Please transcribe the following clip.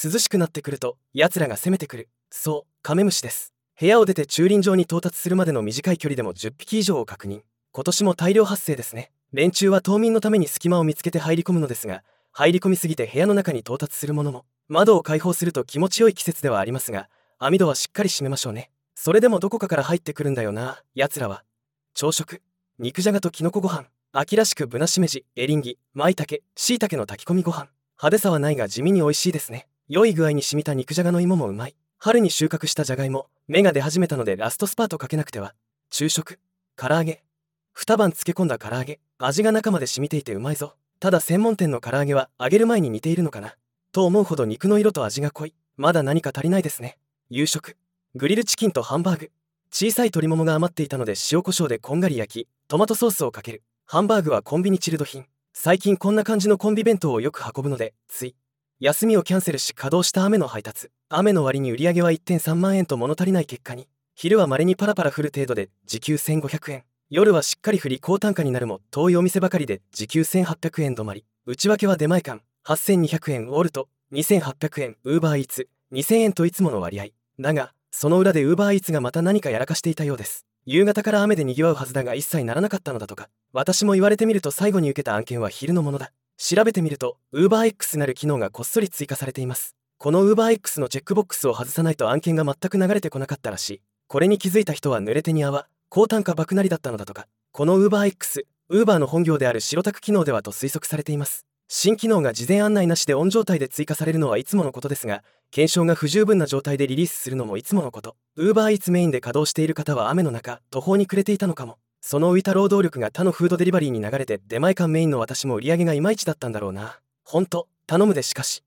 涼しくなってくると奴らが攻めてくる。そう、カメムシです。部屋を出て駐輪場に到達するまでの短い距離でも10匹以上を確認。今年も大量発生ですね。連中は冬眠のために隙間を見つけて入り込むのですが、入り込みすぎて部屋の中に到達するものも。窓を開放すると気持ちよい季節ではありますが、網戸はしっかり閉めましょうね。それでもどこかから入ってくるんだよな、奴らは。朝食、肉じゃがときのこご飯。秋らしくぶなしめじ、エリンギ、舞茸、椎茸の炊き込みご飯。派手さはないが地味に美味しいですね。良い具合に染みた肉じゃがの芋もうまい。春に収穫したじゃがいも、芽が出始めたのでラストスパートかけなくては。昼食、唐揚げ。二晩漬け込んだ唐揚げ、味が中まで染みていてうまいぞ。ただ専門店の唐揚げは揚げる前に煮ているのかなと思うほど肉の色と味が濃い。まだ何か足りないですね。夕食、グリルチキンとハンバーグ。小さい鶏ももが余っていたので塩コショウでこんがり焼き、トマトソースをかける。ハンバーグはコンビニチルド品。最近こんな感じのコンビ弁当をよく運ぶので、つい休みをキャンセルし稼働した雨の配達。雨の割に売り上げは 1.3 万円と物足りない結果に。昼は稀にパラパラ降る程度で時給1500円。夜はしっかり降り高単価になるも遠いお店ばかりで時給1800円止まり。内訳は出前館8200円、ウォルト2800円、ウーバーイーツ2000円といつもの割合。だがその裏でウーバーイーツがまた何かやらかしていたようです。夕方から雨で賑わうはずだが一切ならなかったのだとか。私も言われてみると最後に受けた案件は昼のものだ。調べてみると UberX なる機能がこっそり追加されています。この UberX のチェックボックスを外さないと案件が全く流れてこなかったらしい。これに気づいた人は濡れ手に泡、高単価爆なりだったのだとか。この UberX、Uber の本業である白タク機能ではと推測されています。新機能が事前案内なしでオン状態で追加されるのはいつものことですが、検証が不十分な状態でリリースするのもいつものこと。UberEatsメインで稼働している方は雨の中途方に暮れていたのかも。その浮いた労働力が他のフードデリバリーに流れて出前館メインの私も売り上げがいまいちだったんだろうな。ほんと頼むで。しかし